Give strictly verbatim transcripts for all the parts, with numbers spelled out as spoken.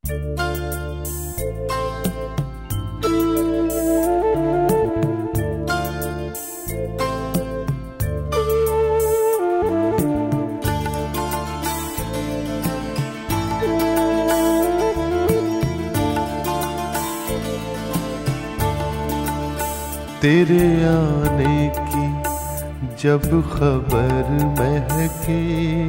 तेरे आने की जब खबर महके,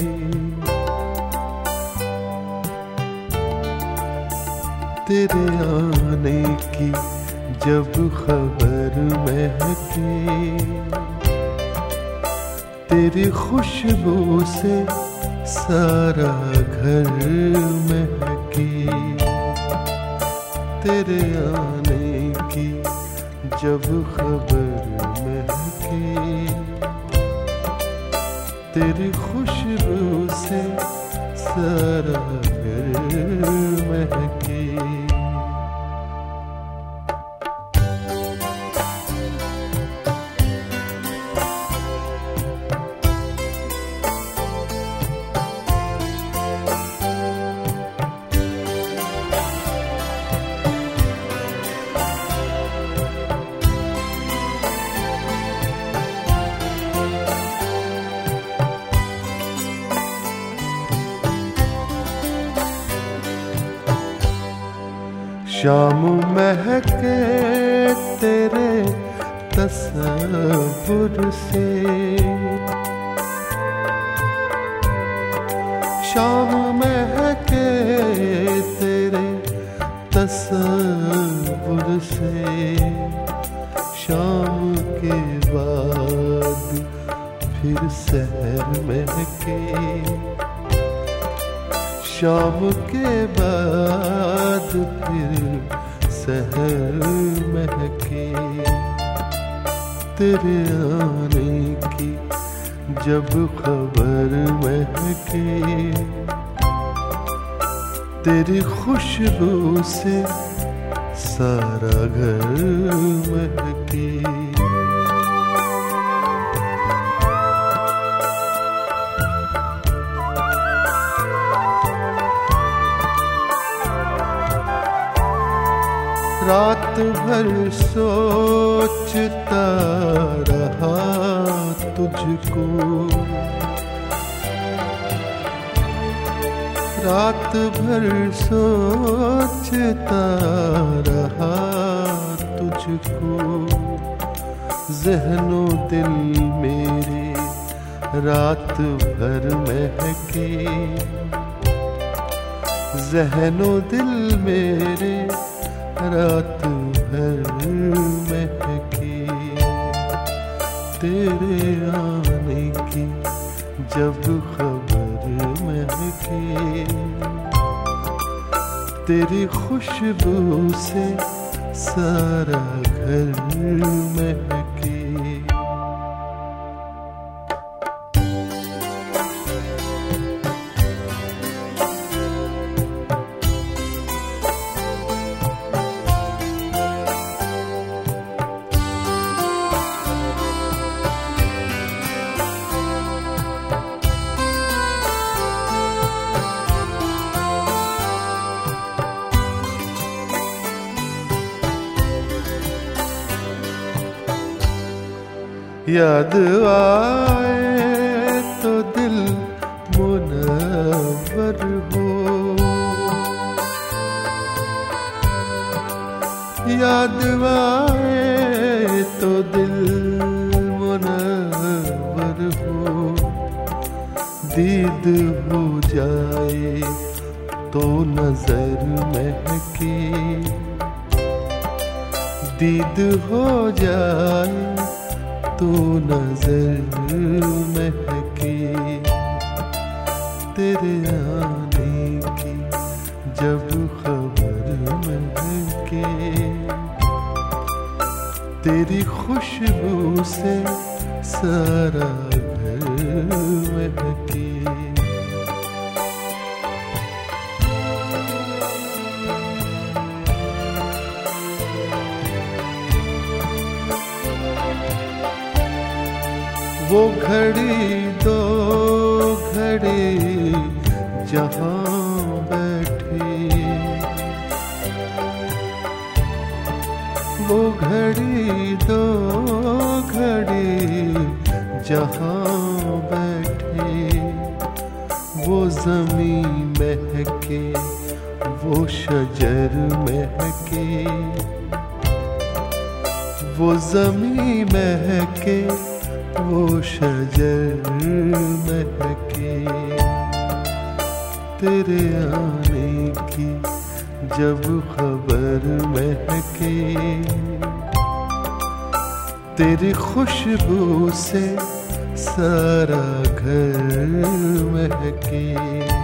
तेरे आने की जब खबर महके, तेरी खुशबू से सारा घर महके। तेरे आने की जब खबर महके, तेरी खुशबू से सारा घर महके। शाम महके तेरे तसव्वुर से, शाम महके तेरे तसव्वुर से। शाम के बाद फिर सहर महके, शाम के बाद फिर सहर महके। तेरे आने की जब खबर महके, तेरी खुशबू से सारा घर महके। रात भर सोचता रहा तुझको, रात भर सोचता रहा तुझको। ज़हनो दिल मेरे रात भर महके, ज़हनो दिल मेरे रात भर महके। तेरे आने की जब खबर महके, तेरी खुशबू से सारा घर महके। याद आए तो दिल मुनव्वर हो, याद आए तो दिल मुनव्वर हो। दीद हो जाए तो नजर महके, दीद हो जाए तो नजर महके। तेरे आने की जब खबर महके, तेरी खुशबू से सारा घर महके। वो घड़ी दो घड़ी जहाँ बैठे, घड़ी दो घड़ी जहाँ बैठे, वो ज़मीं महके, वो शजर महके, वो ज़मीं महके, वो शजर महके। तेरे आने की जब खबर महके, तेरी खुशबू से सारा घर महके।